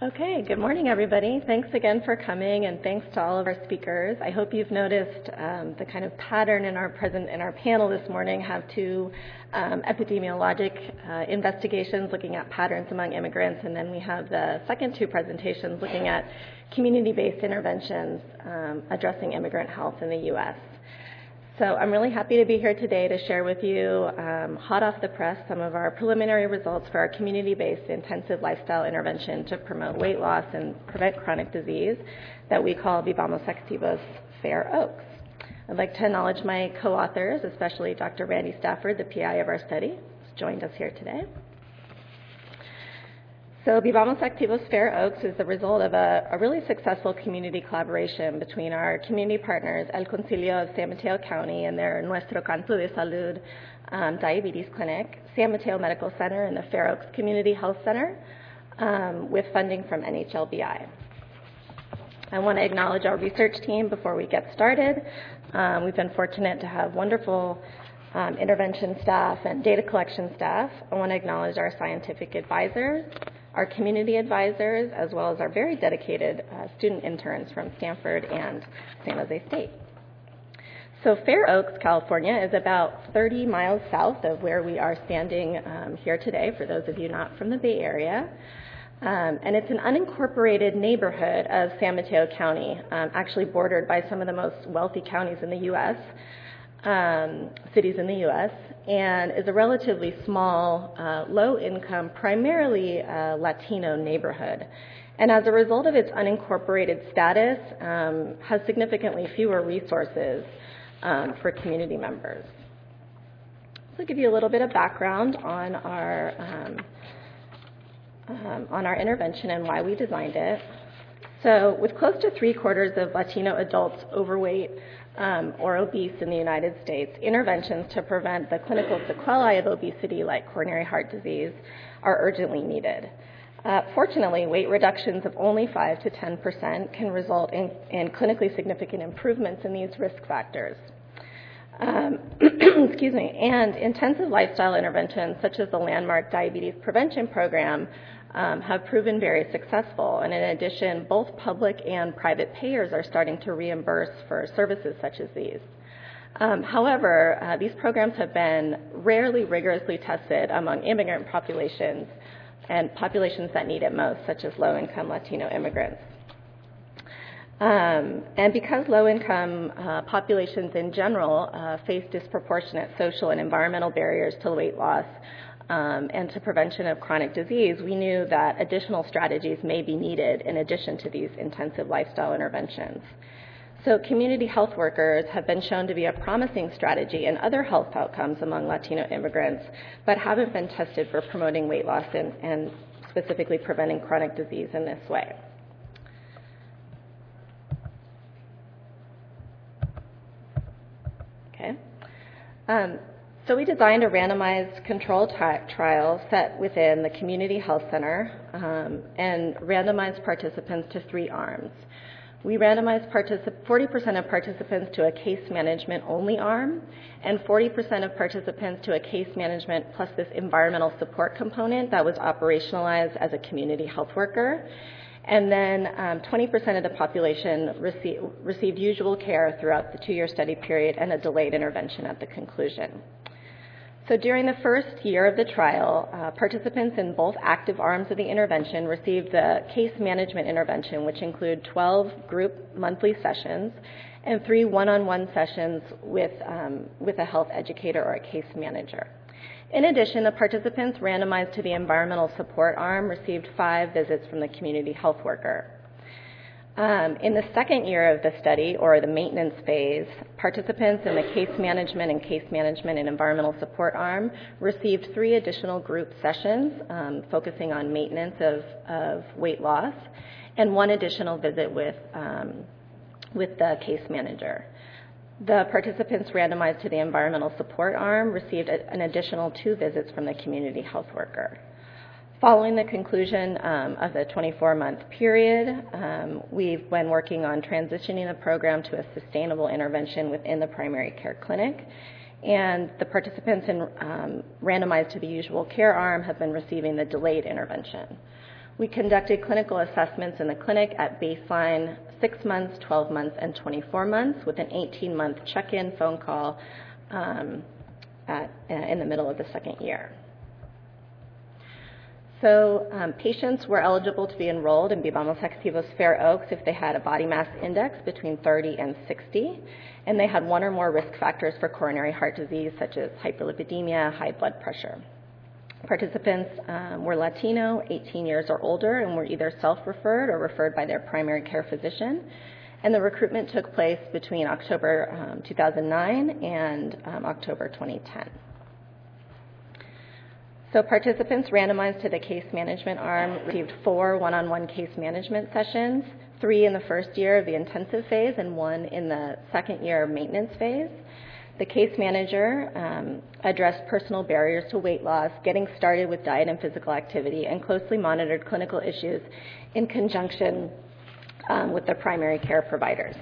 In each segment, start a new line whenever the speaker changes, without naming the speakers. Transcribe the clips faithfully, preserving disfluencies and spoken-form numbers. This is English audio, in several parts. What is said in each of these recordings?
Okay, good morning, everybody. Thanks again for coming, and thanks to all of our speakers. I hope you've noticed um, the kind of pattern in our present in our panel this morning. Have two um, epidemiologic uh, investigations looking at patterns among immigrants, and then we have the second two presentations looking at community-based interventions um, addressing immigrant health in the U S So I'm really happy to be here today to share with you, um, hot off the press, some of our preliminary results for our community-based intensive lifestyle intervention to promote weight loss and prevent chronic disease that we call Vivamos Activos Fair Oaks. I'd like to acknowledge my co-authors, especially Doctor Randy Stafford, the P I of our study, who's joined us here today. So Vivamos Activos Fair Oaks is the result of a, a really successful community collaboration between our community partners, El Concilio of San Mateo County and their Nuestro Canto de Salud um, Diabetes Clinic, San Mateo Medical Center, and the Fair Oaks Community Health Center, um, with funding from N H L B I. I want to acknowledge our research team before we get started. Um, we've been fortunate to have wonderful um, intervention staff and data collection staff. I want to acknowledge our scientific advisors, our community advisors, as well as our very dedicated uh, student interns from Stanford and San Jose State. So Fair Oaks, California is about thirty miles south of where we are standing um, here today, for those of you not from the Bay Area. Um, and it's an unincorporated neighborhood of San Mateo County, um, actually bordered by some of the most wealthy counties in the U S, um, cities in the U S, and is a relatively small, uh, low-income, primarily uh, Latino neighborhood. And as a result of its unincorporated status, um, has significantly fewer resources um, for community members. So I'll give you a little bit of background on our um, um, on our intervention and why we designed it. So with close to three-quarters of Latino adults overweight Um, or obese in the United States, interventions to prevent the clinical sequelae of obesity, like coronary heart disease, are urgently needed. Uh, fortunately, weight reductions of only five to ten percent can result in, in clinically significant improvements in these risk factors. Um, excuse me, and intensive lifestyle interventions, such as the landmark Diabetes Prevention Program, Um, have proven very successful. And in addition, both public and private payers are starting to reimburse for services such as these. Um, however, uh, these programs have been rarely rigorously tested among immigrant populations and populations that need it most, such as low-income Latino immigrants. Um, and because low-income uh, populations in general uh, face disproportionate social and environmental barriers to weight loss, Um, and to prevention of chronic disease, we knew that additional strategies may be needed in addition to these intensive lifestyle interventions. So community health workers have been shown to be a promising strategy in other health outcomes among Latino immigrants, but haven't been tested for promoting weight loss and, and specifically preventing chronic disease in this way. Okay. Um, So we designed a randomized controlled tri- trial set within the Community Health Center um, and randomized participants to three arms. We randomized particip- forty percent of participants to a case management only arm and forty percent of participants to a case management plus this environmental support component that was operationalized as a community health worker. And then um, twenty percent of the population rece- received usual care throughout the two-year study period and a delayed intervention at the conclusion. So during the first year of the trial, uh, participants in both active arms of the intervention received the case management intervention, which include twelve group monthly sessions and three one-on-one sessions with, um, with a health educator or a case manager. In addition, the participants randomized to the environmental support arm received five visits from the community health worker. Um, in the second year of the study, or the maintenance phase, participants in the case management and case management and environmental support arm received three additional group sessions um, focusing on maintenance of, of weight loss and one additional visit with, um, with the case manager. The participants randomized to the environmental support arm received a, an additional two visits from the community health worker. Following the conclusion um, of the twenty-four-month period, um, we've been working on transitioning the program to a sustainable intervention within the primary care clinic, and the participants in, um, randomized to the usual care arm have been receiving the delayed intervention. We conducted clinical assessments in the clinic at baseline, six months, twelve months, and twenty-four months with an eighteen-month check-in phone call um, at, uh, in the middle of the second year. So um, patients were eligible to be enrolled in Vivamos Activos Fair Oaks if they had a body mass index between thirty and sixty, and they had one or more risk factors for coronary heart disease, such as hyperlipidemia, high blood pressure. Participants um, were Latino, eighteen years or older, and were either self-referred or referred by their primary care physician. And the recruitment took place between October um, two thousand nine and um, October twenty ten. So participants randomized to the case management arm received four one-on-one case management sessions, three in the first year of the intensive phase and one in the second year maintenance phase. The case manager um, addressed personal barriers to weight loss, getting started with diet and physical activity, and closely monitored clinical issues in conjunction um, with the primary care providers.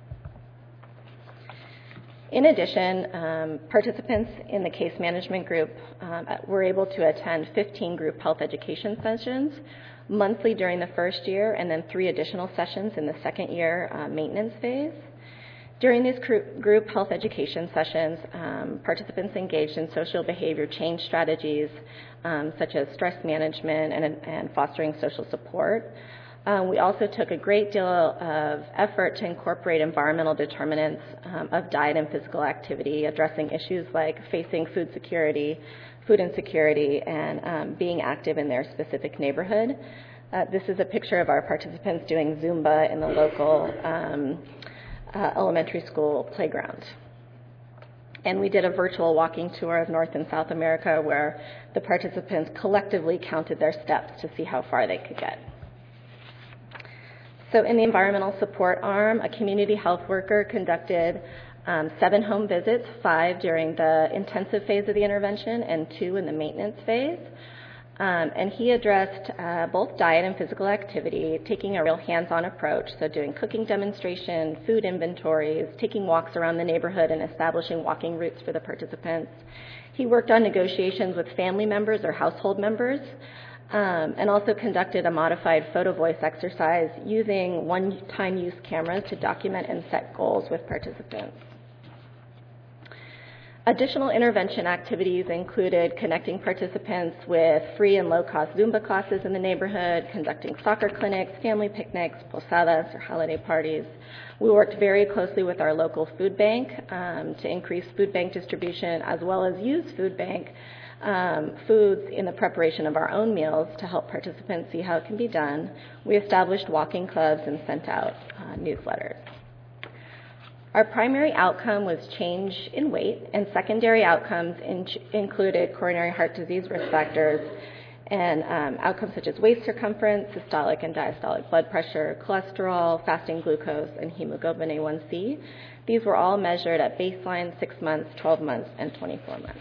In addition, um, participants in the case management group um, were able to attend fifteen group health education sessions monthly during the first year, and then three additional sessions in the second year uh, maintenance phase. During these group health education sessions, um, participants engaged in social behavior change strategies um, such as stress management and, and fostering social support. Um, we also took a great deal of effort to incorporate environmental determinants um, of diet and physical activity, addressing issues like facing food security, food insecurity, and um, being active in their specific neighborhood. Uh, this is a picture of our participants doing Zumba in the local um, uh, elementary school playground. And we did a virtual walking tour of North and South America where the participants collectively counted their steps to see how far they could get. So in the environmental support arm, a community health worker conducted um, seven home visits, five during the intensive phase of the intervention and two in the maintenance phase. Um, and he addressed uh, both diet and physical activity, taking a real hands-on approach, so doing cooking demonstration, food inventories, taking walks around the neighborhood and establishing walking routes for the participants. He worked on negotiations with family members or household members, Um, and also conducted a modified photo voice exercise using one-time use cameras to document and set goals with participants. Additional intervention activities included connecting participants with free and low-cost Zumba classes in the neighborhood, conducting soccer clinics, family picnics, posadas, or holiday parties. We worked very closely with our local food bank um, to increase food bank distribution, as well as use food bank Um, foods in the preparation of our own meals to help participants see how it can be done. We established walking clubs and sent out uh, newsletters. Our primary outcome was change in weight, and secondary outcomes in- included coronary heart disease risk factors and um, outcomes such as waist circumference, systolic and diastolic blood pressure, cholesterol, fasting glucose, and hemoglobin A one C. These were all measured at baseline, six months, twelve months, and twenty-four months.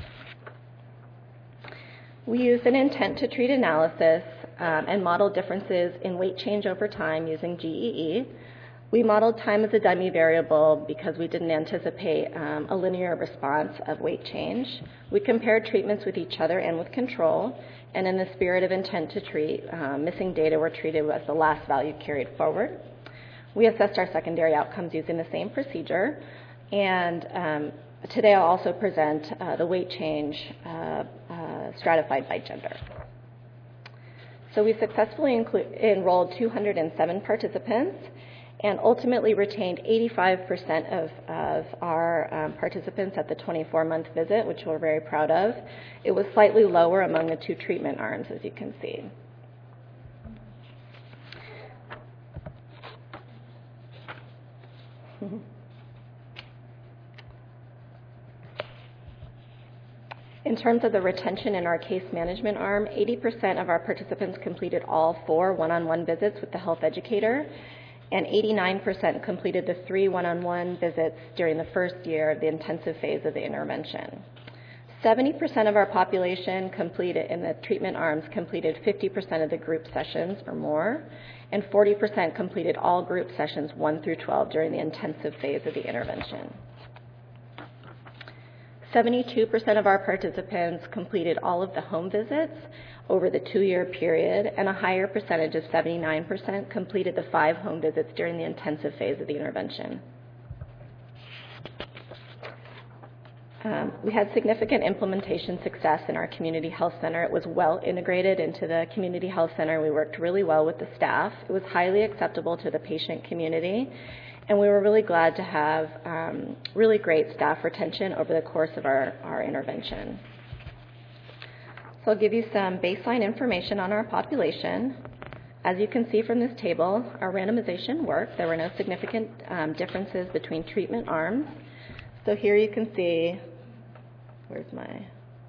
We used an intent to treat analysis um, and modeled differences in weight change over time using G E E. We modeled time as a dummy variable because we didn't anticipate um, a linear response of weight change. We compared treatments with each other and with control, and in the spirit of intent to treat, um, missing data were treated as the last value carried forward. We assessed our secondary outcomes using the same procedure, and um, today I'll also present uh, the weight change uh, uh, stratified by gender. So we successfully inclu- enrolled two hundred seven participants and ultimately retained eighty-five percent of, of our um, participants at the twenty-four month visit, which we're very proud of. It was slightly lower among the two treatment arms, as you can see. Mm-hmm. In terms of the retention in our case management arm, eighty percent of our participants completed all four one-on-one visits with the health educator, and eighty-nine percent completed the three one-on-one visits during the first year of the intensive phase of the intervention. seventy percent of our population completed in the treatment arms completed fifty percent of the group sessions or more, and forty percent completed all group sessions one through twelve during the intensive phase of the intervention. seventy-two percent of our participants completed all of the home visits over the two-year period, and a higher percentage of seventy-nine percent completed the five home visits during the intensive phase of the intervention. Um, we had significant implementation success in our community health center. It was well integrated into the community health center. We worked really well with the staff. It was highly acceptable to the patient community, and we were really glad to have um, really great staff retention over the course of our, our intervention. So I'll give you some baseline information on our population. As you can see from this table, our randomization worked. There were no significant um, differences between treatment arms. So here you can see, where's my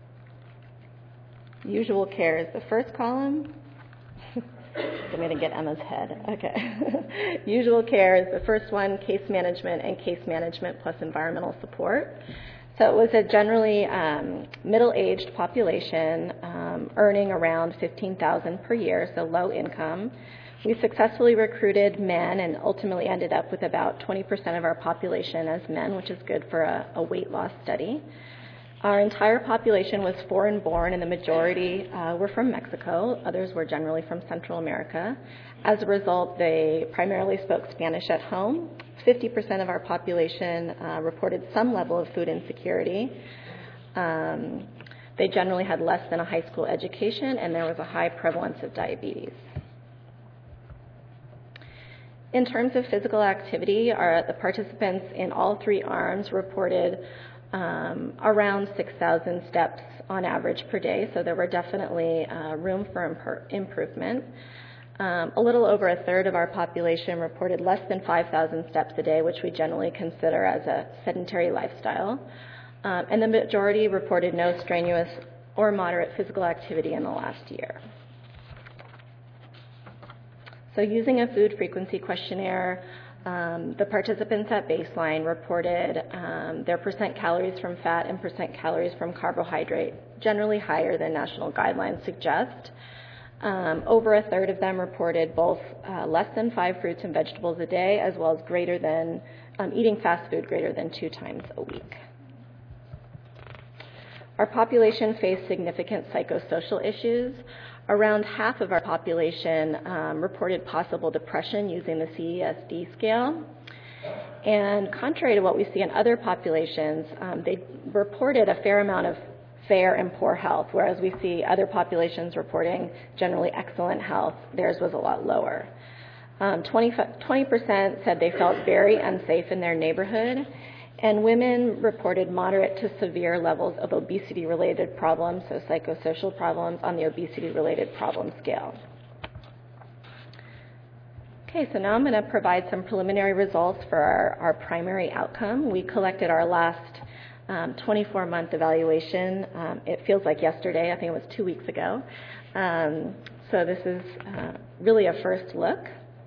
usual care is the first column. I'm going to get Emma's head. Okay. Usual care is the first one, case management and case management plus environmental support. So it was a generally um, middle-aged population um, earning around fifteen thousand dollars per year, so low income. We successfully recruited men and ultimately ended up with about twenty percent of our population as men, which is good for a, a weight loss study. Our entire population was foreign-born, and the majority uh, were from Mexico. Others were generally from Central America. As a result, they primarily spoke Spanish at home. fifty percent of our population uh, reported some level of food insecurity. Um, they generally had less than a high school education, and there was a high prevalence of diabetes. In terms of physical activity, our, the participants in all three arms reported um, around six thousand steps on average per day, so there were definitely uh, room for imp- improvement. Um, a little over a third of our population reported less than five thousand steps a day, which we generally consider as a sedentary lifestyle. Um, and the majority reported no strenuous or moderate physical activity in the last year. So using a food frequency questionnaire, um, the participants at baseline reported um, their percent calories from fat and percent calories from carbohydrate, generally higher than national guidelines suggest. Um, over a third of them reported both uh, less than five fruits and vegetables a day, as well as greater than um, eating fast food greater than two times a week. Our population faced significant psychosocial issues. Around half of our population um, reported possible depression using the C E S D scale. And contrary to what we see in other populations, um, they reported a fair amount of fair and poor health, whereas we see other populations reporting generally excellent health. Theirs was a lot lower. Um, twenty percent said they felt very unsafe in their neighborhood, and women reported moderate to severe levels of obesity-related problems, so psychosocial problems, on the obesity-related problem scale. Okay, so now I'm going to provide some preliminary results for our, our primary outcome. We collected our last um, twenty-four month evaluation. Um, it feels like yesterday. I think it was two weeks ago. Um, so this is uh, really a first look.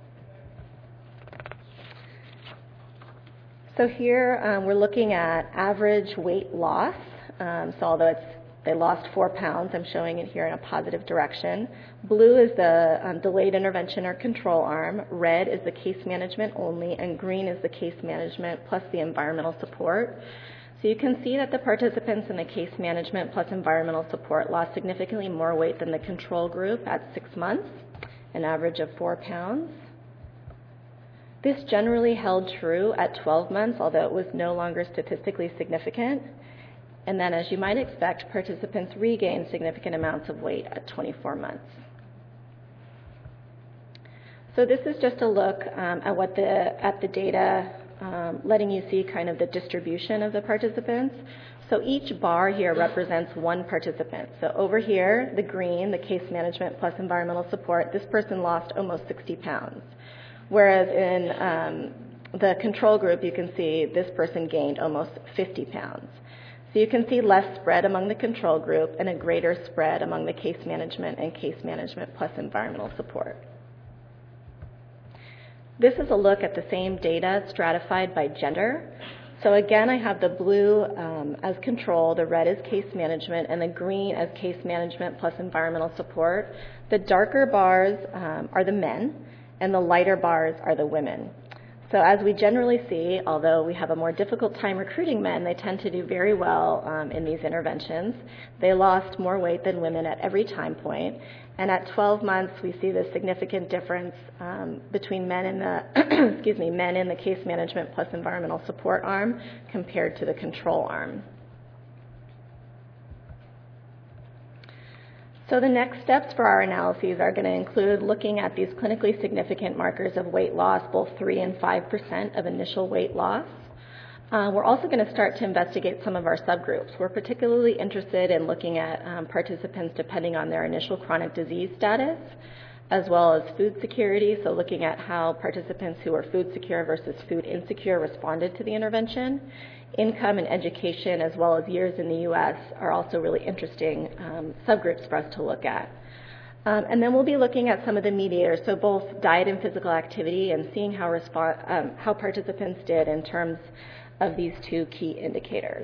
So here um, we're looking at average weight loss. Um, so although it's, they lost four pounds, I'm showing it here in a positive direction. Blue is the um, delayed intervention or control arm. Red is the case management only, and green is the case management plus the environmental support. So you can see that the participants in the case management plus environmental support lost significantly more weight than the control group at six months, an average of four pounds. This generally held true at twelve months, although it was no longer statistically significant. And then, as you might expect, participants regained significant amounts of weight at twenty-four months. So this is just a look um, at what the at the data, um, letting you see kind of the distribution of the participants. So each bar here represents one participant. So over here, the green, the case management plus environmental support, this person lost almost sixty pounds. Whereas in um, the control group, you can see this person gained almost fifty pounds. So you can see less spread among the control group and a greater spread among the case management and case management plus environmental support. This is a look at the same data stratified by gender. So again, I have the blue um, as control, the red as case management, and the green as case management plus environmental support. The darker bars um, are the men, and the lighter bars are the women. So as we generally see, although we have a more difficult time recruiting men, they tend to do very well um, in these interventions. They lost more weight than women at every time point. And at twelve months, we see the significant difference um, between men in the excuse me, men in the case management plus environmental support arm compared to the control arm. So the next steps for our analyses are going to include looking at these clinically significant markers of weight loss, both three and five percent of initial weight loss. Uh, we're also going to start to investigate some of our subgroups. We're particularly interested in looking at um, participants depending on their initial chronic disease status, as well as food security, so looking at how participants who are food secure versus food insecure responded to the intervention. Income and education, as well as years in the U S, are also really interesting um, subgroups for us to look at. Um, and then we'll be looking at some of the mediators, so both diet and physical activity, and seeing how, respo- um, how participants did in terms of these two key indicators.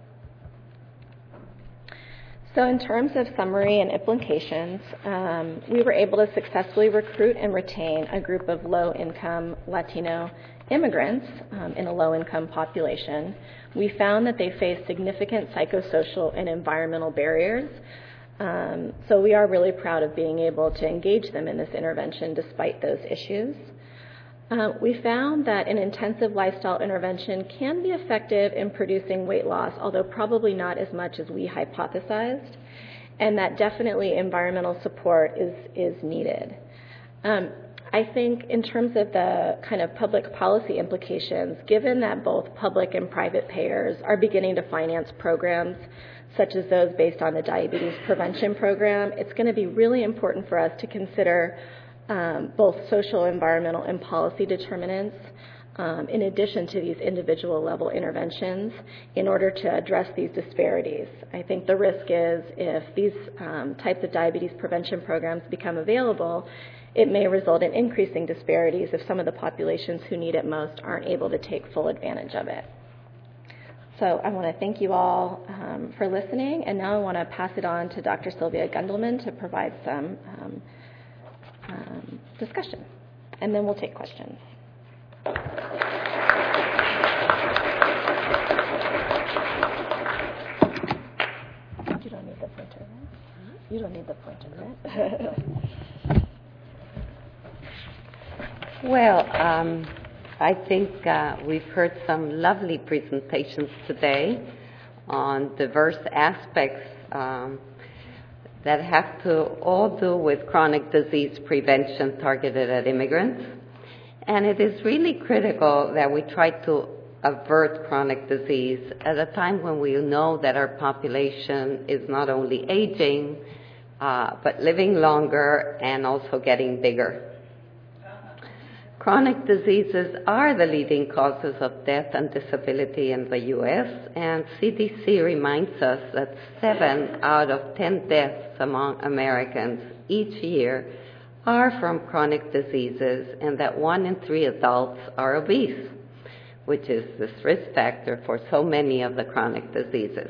So in terms of summary and implications, um, we were able to successfully recruit and retain a group of low-income Latino immigrants um, in a low-income population. We found that they faced significant psychosocial and environmental barriers. Um, so we are really proud of being able to engage them in this intervention despite those issues. Uh, we found that an intensive lifestyle intervention can be effective in producing weight loss, although probably not as much as we hypothesized, and that definitely environmental support is, is needed. Um, I think in terms of the kind of public policy implications, given that both public and private payers are beginning to finance programs such as those based on the Diabetes Prevention Program, it's going to be really important for us to consider um, both social, environmental, and policy determinants um, in addition to these individual level interventions in order to address these disparities. I think the risk is if these um, types of diabetes prevention programs become available, it may result in increasing disparities if some of the populations who need it most aren't able to take full advantage of it. So I want to thank you all um, for listening, and now I want to pass it on to Doctor Sylvia Gundelman to provide some um, um, discussion, and then we'll take questions. You don't need the pointer, right? You don't need the pointer, right?
Well, um, I think uh, we've heard some lovely presentations today on diverse aspects um, that have to all do with chronic disease prevention targeted at immigrants. And it is really critical that we try to avert chronic disease at a time when we know that our population is not only aging, uh, but living longer and also getting bigger. Chronic diseases are the leading causes of death and disability in the U S, and C D C reminds us that seven out of ten deaths among Americans each year are from chronic diseases, and that one in three adults are obese, which is this risk factor for so many of the chronic diseases.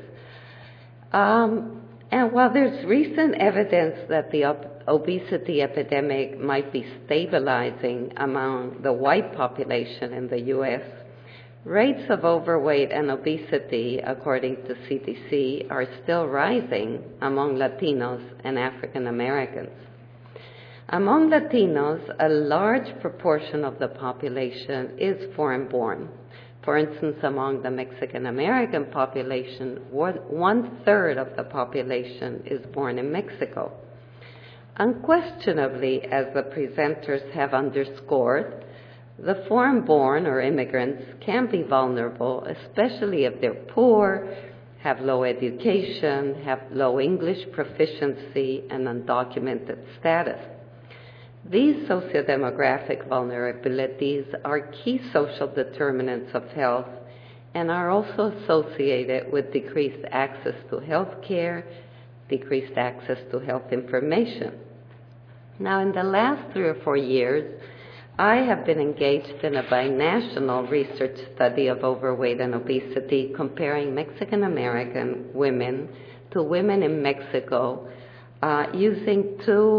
Um, and while there's recent evidence that the op- obesity epidemic might be stabilizing among the white population in the U S, rates of overweight and obesity, according to C D C, are still rising among Latinos and African Americans. Among Latinos, a large proportion of the population is foreign-born. For instance, among the Mexican American population, one, one-third of the population is born in Mexico. Unquestionably, as the presenters have underscored, the foreign-born or immigrants can be vulnerable, especially if they're poor, have low education, have low English proficiency, and undocumented status. These sociodemographic vulnerabilities are key social determinants of health and are also associated with decreased access to health care, decreased access to health information. Now, in the last three or four years, I have been engaged in a binational research study of overweight and obesity, comparing Mexican American women to women in Mexico uh, using two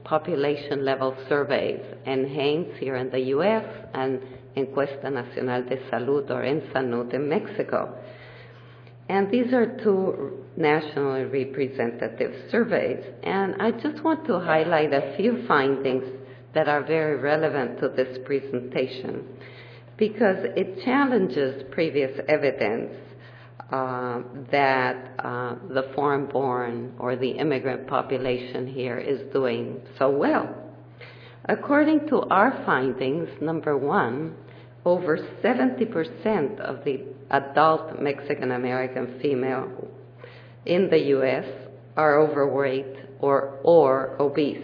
population-level surveys, NHANES here in the U S and Encuesta Nacional de Salud, or ENSANUD, in Mexico. And these are two nationally representative surveys. And I just want to highlight a few findings that are very relevant to this presentation, because it challenges previous evidence uh, that uh, the foreign-born or the immigrant population here is doing so well. According to our findings, number one, over seventy percent of the adult Mexican-American female in the U S are overweight or, or obese.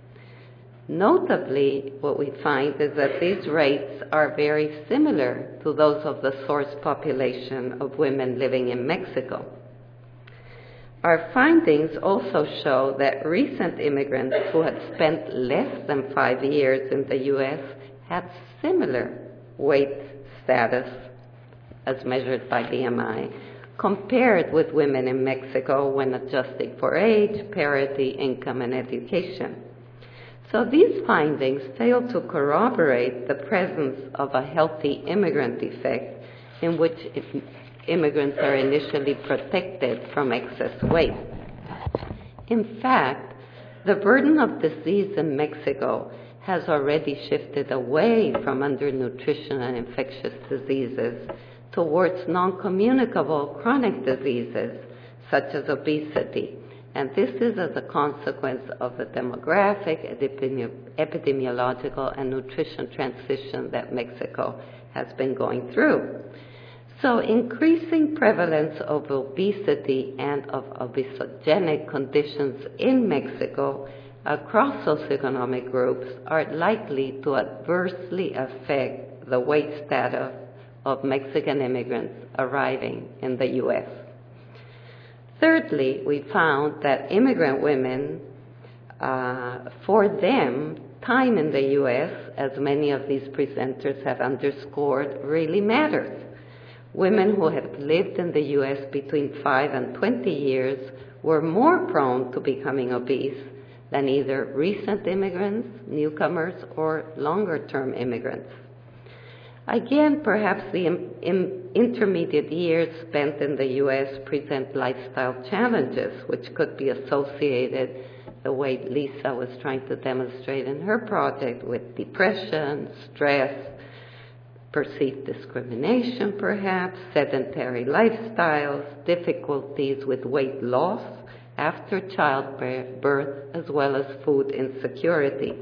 Notably, what we find is that these rates are very similar to those of the source population of women living in Mexico. Our findings also show that recent immigrants who had spent less than five years in the U S had similar weight status as measured by B M I compared with women in Mexico when adjusting for age, parity, income, and education. So these findings fail to corroborate the presence of a healthy immigrant effect in which immigrants are initially protected from excess weight. In fact, the burden of disease in Mexico has already shifted away from undernutrition and infectious diseases towards non-communicable chronic diseases such as obesity. And this is as a consequence of the demographic, epidemiological, and nutrition transition that Mexico has been going through. So increasing prevalence of obesity and of obesogenic conditions in Mexico across socioeconomic groups are likely to adversely affect the weight status of Mexican immigrants arriving in the U S. Thirdly, we found that immigrant women, uh, for them, time in the U S, as many of these presenters have underscored, really matters. Women who have lived in the U S between five and twenty years were more prone to becoming obese than either recent immigrants, newcomers, or longer-term immigrants. Again, perhaps the in, in intermediate years spent in the U S present lifestyle challenges, which could be associated, the way Lisa was trying to demonstrate in her project, with depression, stress, perceived discrimination perhaps, sedentary lifestyles, difficulties with weight loss after childbirth, as well as food insecurity.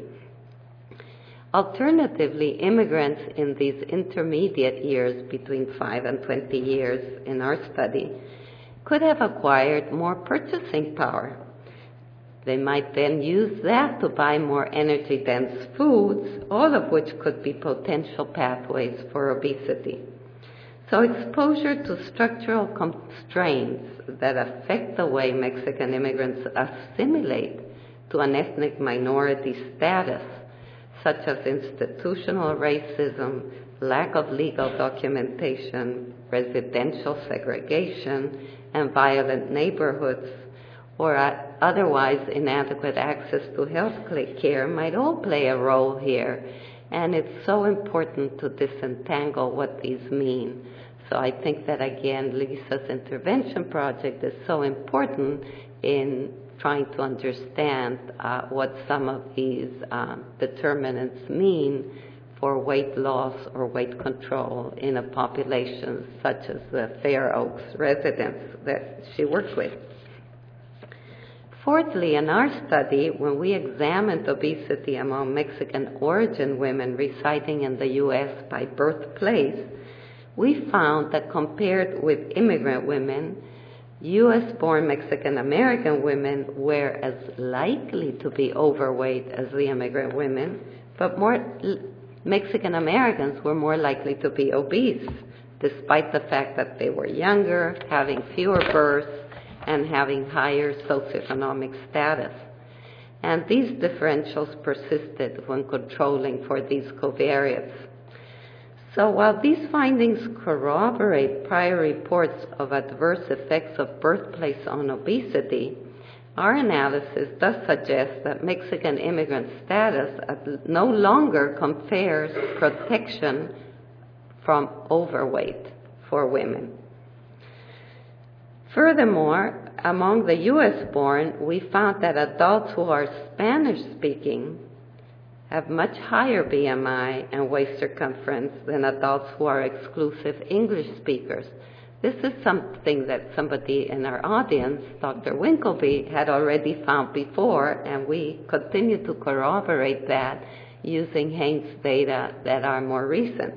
Alternatively, immigrants in these intermediate years between five and twenty years in our study could have acquired more purchasing power. They might then use that to buy more energy-dense foods, all of which could be potential pathways for obesity. So exposure to structural constraints that affect the way Mexican immigrants assimilate to an ethnic minority status, such as institutional racism, lack of legal documentation, residential segregation, and violent neighborhoods, or otherwise inadequate access to health care, might all play a role here. And it's so important to disentangle what these mean. So I think that, again, Lisa's intervention project is so important in trying to understand uh, what some of these um, determinants mean for weight loss or weight control in a population such as the Fair Oaks residents that she worked with. Fourthly, in our study, when we examined obesity among Mexican origin women residing in the U S by birthplace, we found that compared with immigrant women, U S-born Mexican-American women were as likely to be overweight as the immigrant women, but more Mexican-Americans were more likely to be obese, despite the fact that they were younger, having fewer births, and having higher socioeconomic status. And these differentials persisted when controlling for these covariates. So while these findings corroborate prior reports of adverse effects of birthplace on obesity, our analysis does suggest that Mexican immigrant status no longer confers protection from overweight for women. Furthermore, among the U S born, we found that adults who are Spanish-speaking have much higher B M I and waist circumference than adults who are exclusive English speakers. This is something that somebody in our audience, Doctor Winkleby, had already found before, and we continue to corroborate that using Haynes data that are more recent.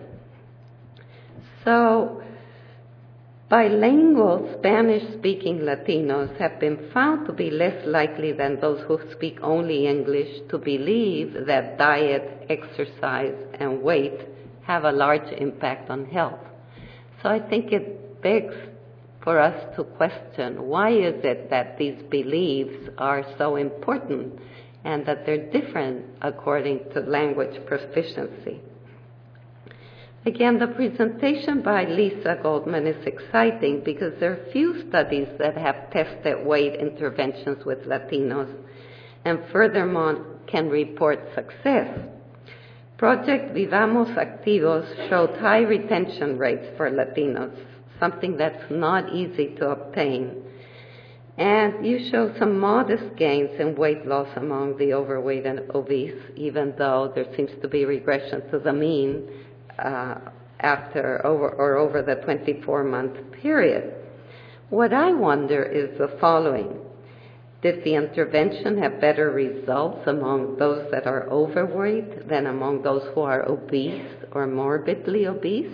So, bilingual Spanish-speaking Latinos have been found to be less likely than those who speak only English to believe that diet, exercise, and weight have a large impact on health. So I think it begs for us to question, why is it that these beliefs are so important and that they're different according to language proficiency? Again, the presentation by Lisa Goldman is exciting because there are few studies that have tested weight interventions with Latinos and furthermore can report success. Project Vivamos Activos showed high retention rates for Latinos, something that's not easy to obtain. And you show some modest gains in weight loss among the overweight and obese, even though there seems to be regression to the mean uh, after over or over the twenty-four month period. What I wonder is the following. Did the intervention have better results among those that are overweight than among those who are obese or morbidly obese?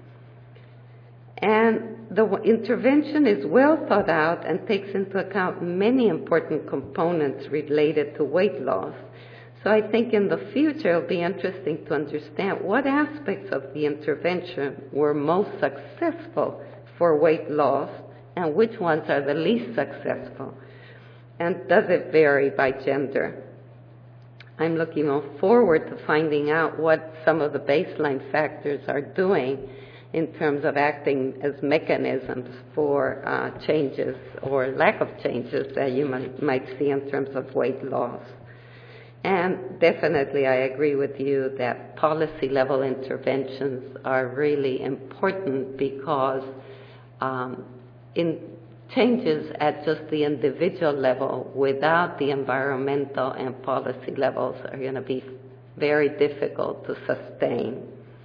And the intervention is well thought out and takes into account many important components related to weight loss. So I think in the future it'll be interesting to understand what aspects of the intervention were most successful for weight loss and which ones are the least successful. And does it vary by gender? I'm looking forward to finding out what some of the baseline factors are doing in terms of acting as mechanisms for uh, changes or lack of changes that you might, might see in terms of weight loss. And definitely I agree with you that policy level interventions are really important because um, in changes at just the individual level without the environmental and policy levels are going to be very difficult to sustain.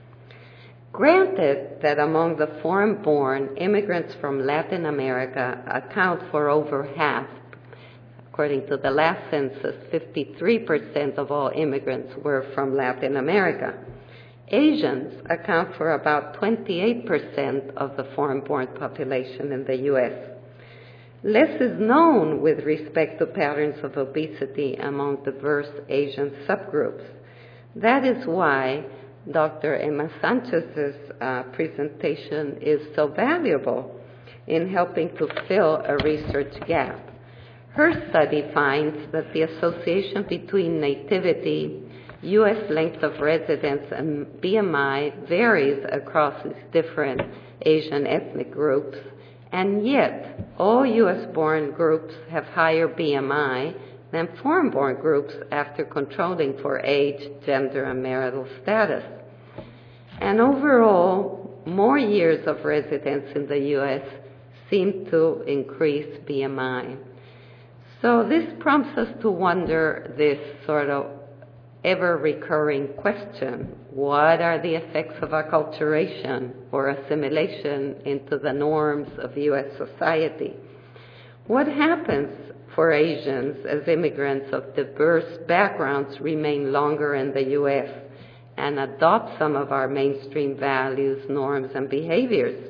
Granted that among the foreign-born, immigrants from Latin America account for over half. According to the last census, fifty-three percent of all immigrants were from Latin America. Asians account for about twenty-eight percent of the foreign-born population in the U S. Less is known with respect to patterns of obesity among diverse Asian subgroups. That is why Doctor Emma Sanchez's uh, presentation is so valuable in helping to fill a research gap. Her study finds that the association between nativity, U S length of residence, and B M I varies across these different Asian ethnic groups, and yet all U S-born groups have higher B M I than foreign-born groups after controlling for age, gender, and marital status. And overall, more years of residence in the U S seem to increase B M I. So this prompts us to wonder this sort of ever-recurring question: what are the effects of acculturation or assimilation into the norms of U S society? What happens for Asians as immigrants of diverse backgrounds remain longer in the U S and adopt some of our mainstream values, norms, and behaviors?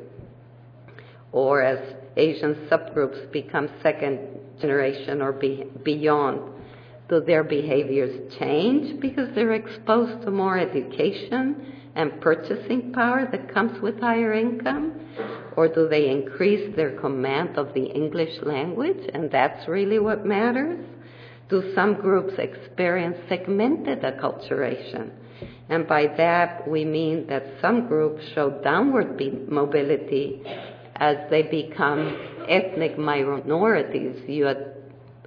Or as Asian subgroups become second generation or be, beyond, do their behaviors change because they're exposed to more education and purchasing power that comes with higher income? Or do they increase their command of the English language, and that's really what matters? Do some groups experience segmented acculturation? And by that we mean that some groups show downward mobility as they become ethnic minorities. You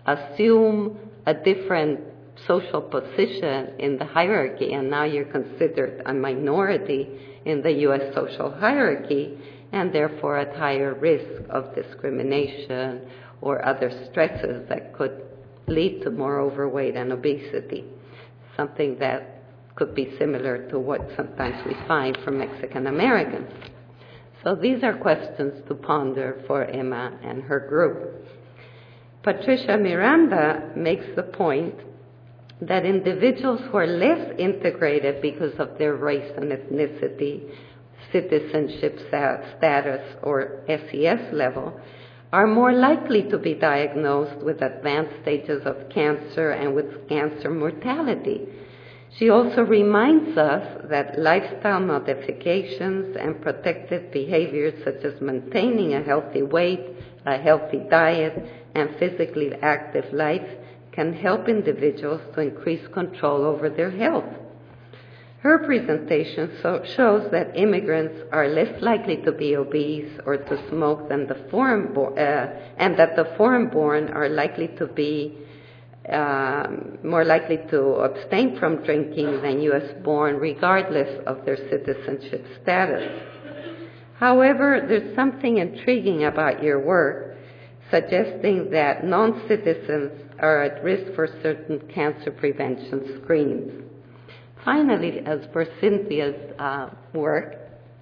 assume a different social position in the hierarchy, and now you're considered a minority in the U S social hierarchy, and therefore at higher risk of discrimination or other stresses that could lead to more overweight and obesity, something that could be similar to what sometimes we find for Mexican Americans. So these are questions to ponder for Emma and her group. Patricia Miranda makes the point that individuals who are less integrated because of their race and ethnicity, citizenship status, or S E S level, are more likely to be diagnosed with advanced stages of cancer and with cancer mortality. She also reminds us that lifestyle modifications and protective behaviors such as maintaining a healthy weight, a healthy diet, and physically active life can help individuals to increase control over their health. Her presentation so shows that immigrants are less likely to be obese or to smoke than the foreign-born, uh, and that the foreign-born are likely to be um, more likely to abstain from drinking than U S-born, regardless of their citizenship status. However, there's something intriguing about your work, suggesting that non-citizens are at risk for certain cancer prevention screens. Finally, as for Cynthia's uh, work,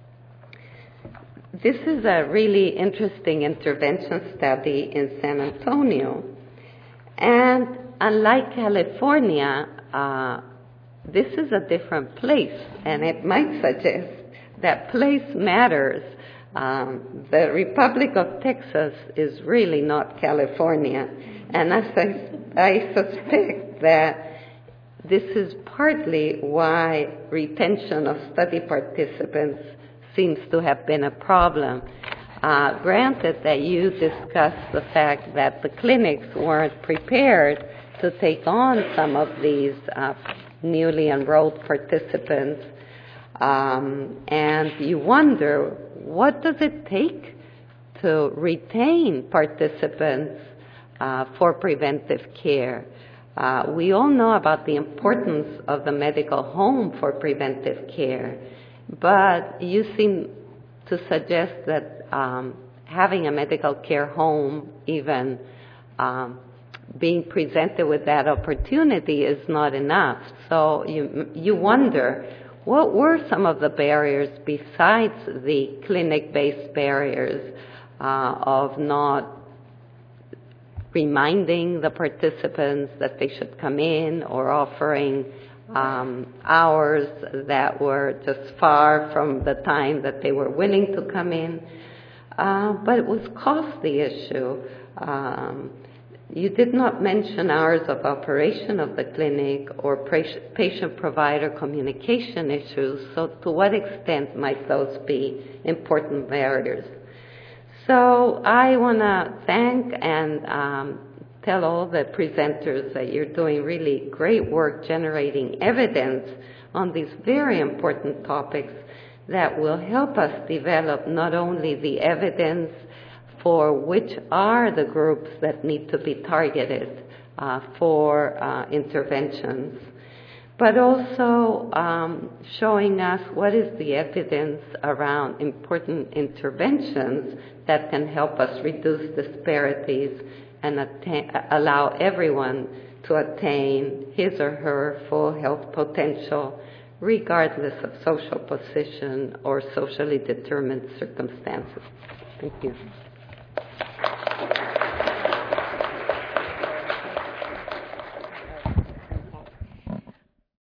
this is a really interesting intervention study in San Antonio. And unlike California, uh, this is a different place, and it might suggest that place matters. Um, the Republic of Texas is really not California, and as I, I suspect that this is partly why retention of study participants seems to have been a problem. Uh, granted that you discussed the fact that the clinics weren't prepared to take on some of these uh, newly enrolled participants, um, and you wonder, what does it take to retain participants uh, for preventive care? Uh, we all know about the importance of the medical home for preventive care, but you seem to suggest that um, having a medical care home, even um, being presented with that opportunity, is not enough. So you, you wonder, what were some of the barriers besides the clinic-based barriers uh, of not reminding the participants that they should come in, or offering um, hours that were just far from the time that they were willing to come in? Uh, but it was cost the issue. Um, you did not mention hours of operation of the clinic or patient-provider communication issues, so to what extent might those be important barriers? So I want to thank and um, tell all the presenters that you're doing really great work generating evidence on these very important topics that will help us develop not only the evidence for which are the groups that need to be targeted uh, for uh, interventions, but also um, showing us what is the evidence around important interventions that can help us reduce disparities and attain, allow everyone to attain his or her full health potential, regardless of social position or socially determined circumstances. Thank you.